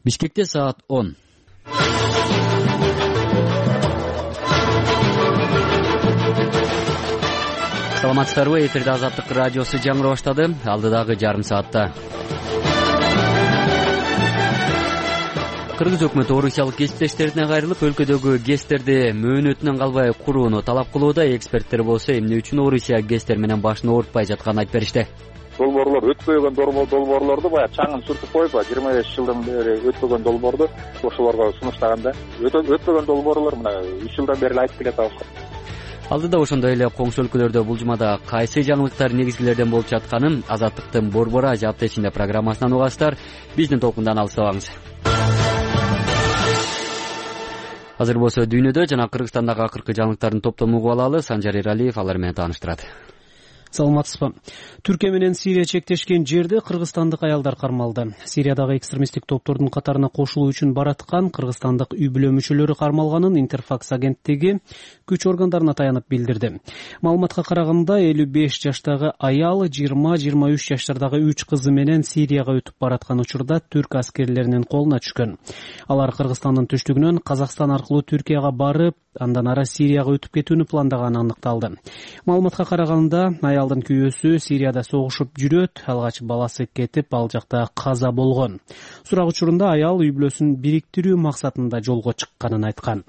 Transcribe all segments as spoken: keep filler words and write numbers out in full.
Бишкекте саат он. Саламатсыздарбы, эфирде Азаттык радиосу жаңыры баштады. Алдыдагы жарым саатта Кыргыз өкмөтү орусиялык кесиптештерине кайрылып, өлкөдөгү гэстерди мөөнөтүнөн калбай курууну талап кылууда. Эксперттер болсо эмне үчүн Орусия гэстер менен башын оорутпай жатканын айтып беришти. Долбоорлор өтпөгөн долбоорлорду баягы чаңын сүртүп коюп, жыйырма беш жылдан бери өтпөгөн долбоорду ошолорго сунуштаганда өтпөгөн долбоорлор мына үч жылдан бери айтып келе атабыз. Алдыда ошондой эле коңшу өлкөлөрдө бул жумада кайсы жаңылыктар негизгилерден болуп жатканын Азаттыктын Борбора жапты ичинде программасынан угасыздар. Биздин толкундан алыстабаңыз. Азыр болсо дүйнөдө жана Кыргызстандагы акыркы жаңылыктардын топтомун угуп алалы. Санжар Эралиев алар менен тааныштырат. Саламатсызбы. Түркия менен Сирия чектешкен жерде кыргызстандык аялдар кармалды. Сириядагы экстремисттик топтордун катарына кошулуу үчүн бараткан кыргызстандык үй бүлө мүчөлөрү кармалганын Интерфакс агенттиги күч органдарына таянып билдирди. Маалыматка караганда элүү беш жаштагы аял жыйырма жыйырма үч жаштардагы үч кызы менен Сирияга өтүп бараткан учурда түрк аскерлеринин колуна түшкөн. Алар Кыргызстандын түштүгүнөн Казакстан аркылуу Түркияга барып, андан ары Сирияга өтүп кетүүнү пландаганы аныкталды. Маалыматка караганда аялдын күйөөсү Сирияда согушуп жүрөт, алгач баласы кетип, ал жакта каза болгон. Сурак учурунда аял үй бүлөсүн бириктирүү максатында жолго чыкканын айткан.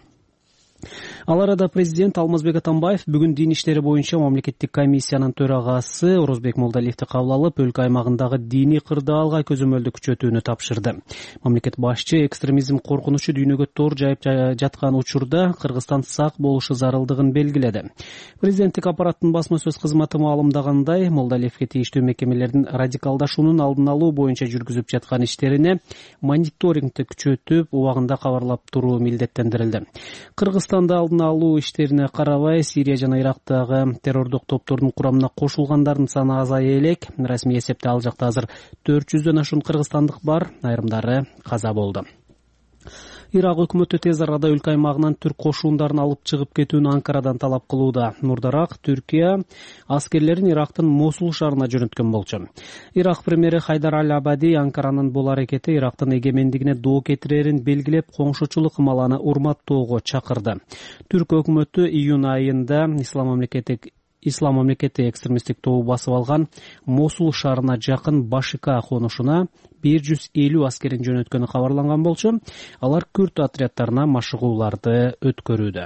Ал арада президент Алмазбек Атамбаев бүгүн дин иштери боюнча мамлекеттик комиссиянын төрагасы Орозбек Молдалиевди кабыл алып, өлкө аймагындагы диний кырдаалга көзөмөлдү күчөтүүнү тапшырды. Мамлекет башчы экстремизм коркунучу дүйнөгө тор жайып жаткан учурда Кыргызстан сак болушу зарылдыгын белгиледи. Президенттик аппараттын басма сөз кызматы маалымдагандай, Молдалиевге тийиштүү мекемелердин радикалдашуунун алдын алуу боюнча жүргүзүп жаткан иштерине мониторингди күчөтүп, убагында кабарлап туруу милдеттендирилди. Кыргызстанда алдын алуу иштерине карабай, Сирия жана Ирактагы террордук топтордун курамына кошулгандардын саны азая элек. Расмий эсепте ал жакта азыр төрт жүздөн ашуун кыргызстандык бар, айрымдары каза болду. Ирак өкмөтү тез арада өлкө аймагынан түрк кошуундарын алып чыгып кетүүнү Анкарадан талап кылууда. Мурдараак Түркия аскерлерин Ирактын Мосул шаарына жөнөткөн болчу. Ирак премьери Хайдар Аль-Абади Анкаранын бул аракети Ирактын эгемендигине доо кетирерин белгилеп, коңшучулук ымаланы урматтоого чакырды. Түрк өкмөтү июнь айында Ислам мамлекети Ислам мамлекети экстремисттик тобу басып алган Мосул шаарына жакын Башика конушуна бир жүз элүү аскерин жөнөткөнү кабарланган болчу. Алар күрд отряддарына машыгууларды өткөрүүдө.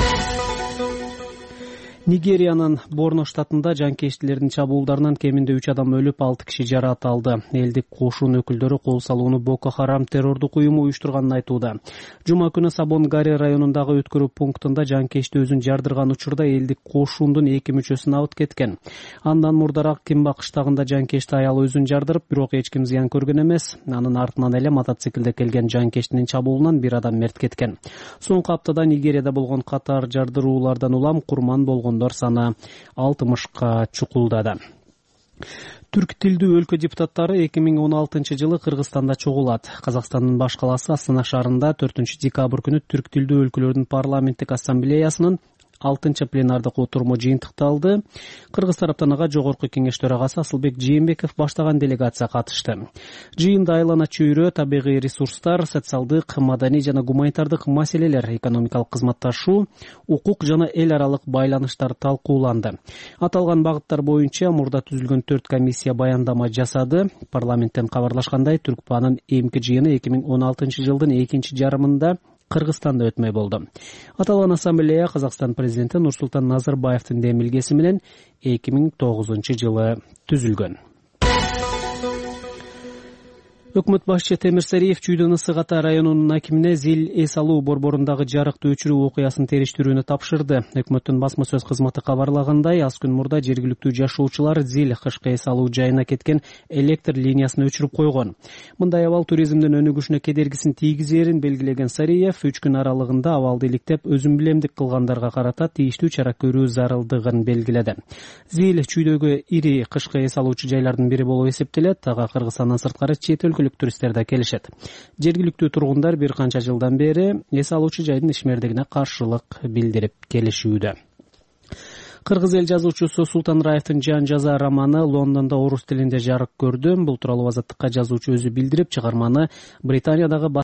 Нигериянын Борно штатында жанкечтилердин чабуулдарынан кеминде үч адам өлүп, алты киши жаракат алды. Элдик кошун өкүлдөрү кол салууну Боко Харам террордук уюму уюштурганын айтууда. Жума күнү Сабон-Гари районундагы өткөрүү пунктунда жанкечти өзүн жардырган учурда элдик кошундун эки мүчөсүн абыт кеткен. Андан мурдараак Кимба кыштагында жанкечти аял өзүн жардырып, бирок эч ким зыян көргөн эмес. Анын артынан эле мотоциклде келген жанкечтинин чабуулунан бир адам мерт кеткен. Соңку аптада Нигерияда болгон катар жардыруулардан улам курман болгон саны алтымышка чукулдады. Түрк тилдүү өлкө депутаттары эки миң он алтынчы жылы Кыргызстанда чогулат. Казакстандын баш калаасы Астана шаарында төртүнчү декабрь күнү түрк тилдүү өлкөлөрдүн парламенттик ассамблеясынын алтынчы пленардык отуруму жыйынтыкталды. Кыргыз тараптан ага жогорку кеңеш төрагасы Асылбек Жээнбеков баштаган делегация катышты. Жыйында айлана чөйрө, табигый ресурстар, социалдык, маданий жана гуманитардык маселелер, экономикалык кызматташуу, укук жана эл аралык байланыштар талкууланды. Аталган багыттар боюнча мурда түзүлгөн төрт комиссия баяндама жасады. Парламенттен кабарлашкандай, Түркпанын эмки жыйыны эки миң он алтынчы жылдын экинчи жарымында Кыргызстанда өтмөй болду. Аталган ассамблея Казакстан президенти Нурсултан Назарбаевдин демилгеси менен эки миң тогузунчу жылы түзүлгөн. Өкмөт башчы Темир Сариев Чүйдөн Ысык Ата районунун акимине Зил эс алуу борборундагы жарыкты өчүрүү окуясын териштирүүнү тапшырды. Өкмөттүн басма сөз кызматы кабарлагандай, аз күн мурда жергиликтүү жашоочулар Зил кышкы эс алуу жайына кеткен электр линиясын өчүрүп койгон. Мындай абал туризмдин өнүгүшүнө кедергисин тийгизерин белгилеген Сариев үч күн аралыгында абалды иликтеп, өзүмбилемдик кылгандарга карата тийиштүү чара көрүү зарылдыгын белгиледи. Зил Чүйдөгү ири кышкы эс алуучу жайлардын бири болуп эсептелет. Ага Кыргызстандан сырткары чет туристтер да келишет. Жергиликтүү тургундар бир канча жылдан бери эс алуучу жайдын ишмердигине каршылык билдирип келишүүдө. Кыргыз эл жазуучусу Султан Раевдин жан жаза романы Лондондо орус тилинде жарык көрдү. Бул тууралуу Азаттыкка жазуучу өзү билдирип, чыгарманы Британиядагы